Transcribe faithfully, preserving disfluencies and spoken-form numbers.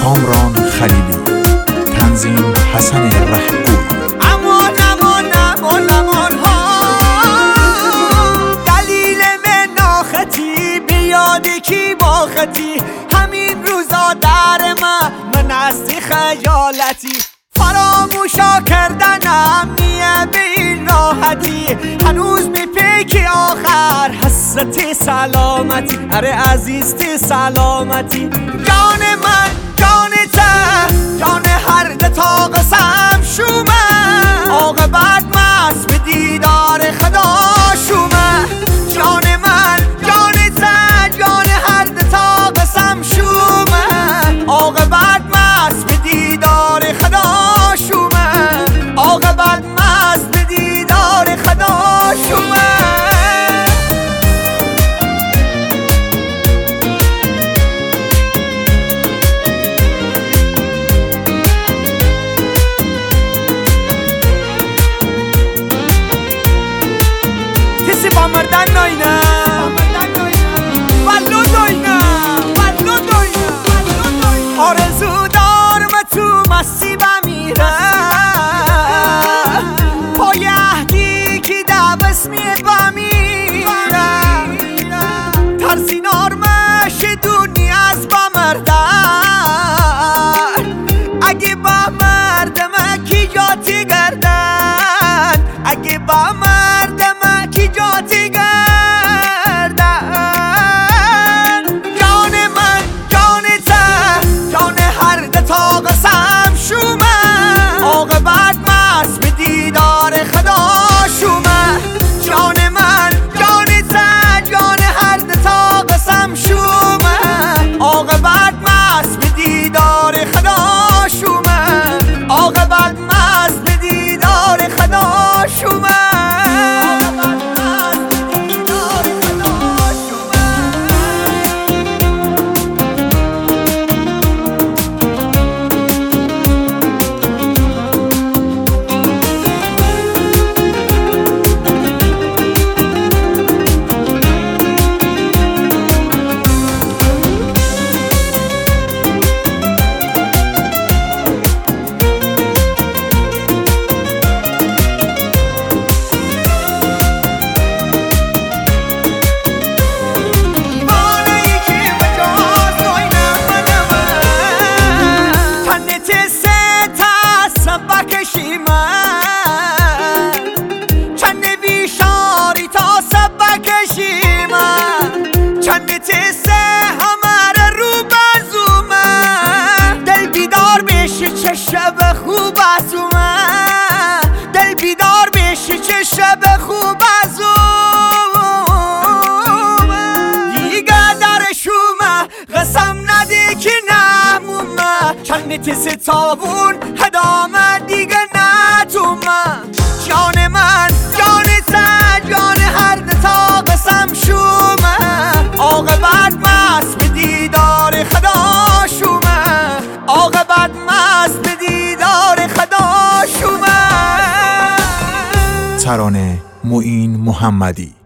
کامران خلیلی، تنظیم حسن رهگوی. امان امان امان امان ها دلیل من ناخطی بیادی کی با خطی همین روزا در من من هستی خجالتی فراموشا کردنم نیه به این راحتی هنوز میپیکی آخر حسرتی سلامتی اره عزیزتی سلامتی جان من جان ته جان هر دتا قسم شومه عاقبت مست به دیدار خدا شومه جان من جان ته جان هر دتا قسم شومه عاقبت مست به دیدار خدا شومه عاقبت مست به دیدار خدا شومه مردن ناینا ولو دوینا ولو دوینا آرزو دارم تو مستی بمیره پای اهدی که دبس میه بمیره ترسی نارمش دنیا از بمردن اگه بمردم کی جاتی گردن اگه بمردم کی جاتی گردن جان من جان ته جان هر دتا قسم شومه عاقبت مست به دیدار خدا شومه جان من جان ته جان هر دتا قسم شومه عاقبت مست به دیدار خدا شومه عاقبت مست به دیدار خدا شومه چه شب خوب از اومه دل بیدار بشی چه شب خوب از اومه دیگه درش اومه قسم ندی که نمومه چند تیز تابون هدامه دیگه ندومه جان من جان ته جان هر دتا قسم شومه عاقبت مست به دیدار خدا شومه عاقبت مست به دیدار خدا شومه ترانه معین محمدی.